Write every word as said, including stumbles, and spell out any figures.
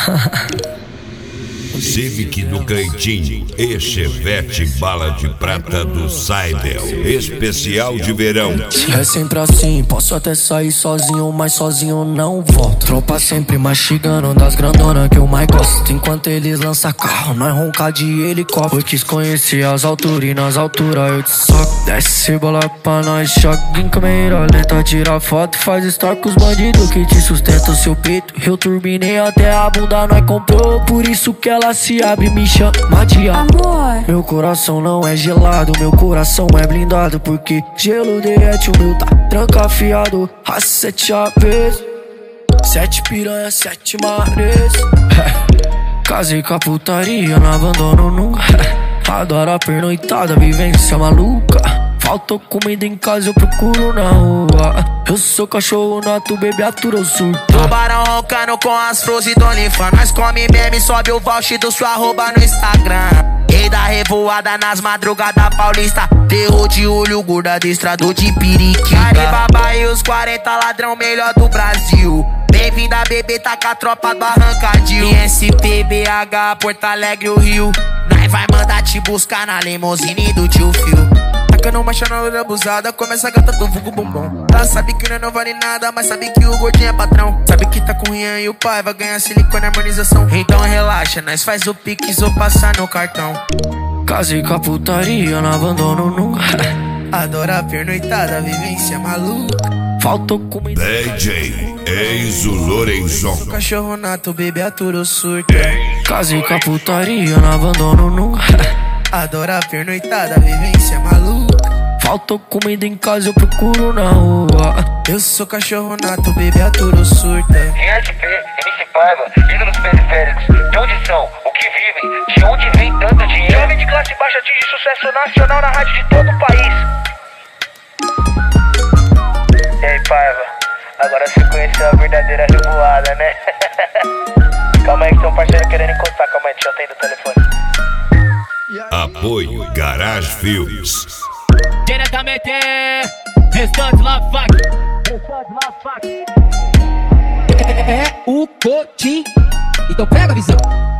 Civic do Cleitinho e Chevette bala de prata do Seidel, especial de verão. É sempre assim, posso até sair sozinho, mas sozinho não volto. Tropa sempre mastigando das grandonas que eu mais gosto. Enquanto eles lançam carro, nós ronca de helicóptero. Eu quis conhecer as alturas e nas alturas eu te soco. Desce bola pra nós, choque em câmera lenta. Tira foto, faz story com os bandidos que te sustentam seu peito. Eu turbinei até a bunda, nós comprou. Por isso que ela se abre, me chama de amor. Meu coração não é gelado, meu coração é blindado. Porque gelo derrete, o meu tá trancafiado. A sete aves, sete piranha, sete mares. Casei com a putaria, não abandono nunca. Adoro a pernoitada, vivência maluca. Faltou comida em casa, eu procuro na rua. Eu sou cachorro nato, bebê atura ou surta. Tubarão roncando com as flores do OnlyFans. Nós come meme, sobe o voucher do sua arroba no Instagram. Rei da revoada nas madrugadas paulista. Terror de olho, gorda adestrador de periquita. Alibaba e os quarenta ladrão melhor do Brasil. Bem-vinda, bebê, tá com a tropa do Arrancadil. I S P, B H, Porto Alegre, o Rio. Nós vai mandar te buscar na limousine do tio Phil. Tacando marcha na loura abusada, começa a gata do vulgo bombom. Ela sabe que não vale nada, mas sabe que o gordinho é patrão. Sabe que tá com o Rian e o pai vai ganhar silicone e harmonização. Então relaxa, nós faz o pix ou passar no cartão. Casei com a putaria, não abandono nunca. Adoro a pernoitada, vivência maluca. Faltou comida. D J Enzo Lorenzon. Cachorro nato, bebê aturo surta. Casei com a putaria, não abandono nunca. Adoro a pernoitada, vivência maluca. Faltou comida em casa, eu procuro na rua. Eu sou cachorro nato, bebê aturo surta. Em S P, M C Paiva, ídolos periféricos. De onde são? O que vivem? De onde vem tanto dinheiro? Jovem de classe baixa atinge sucesso nacional na rádio de todo o país. E aí, Paiva? Agora você conheceu a verdadeira revoada, né? Calma aí que tem um parceiro querendo encostar. Calma aí, deixa eu atender o telefone. Apoio Garage Filmes. Diretamente, restante lá, fuck. Restante lá, fuck. É o Cotim. Então pega a visão.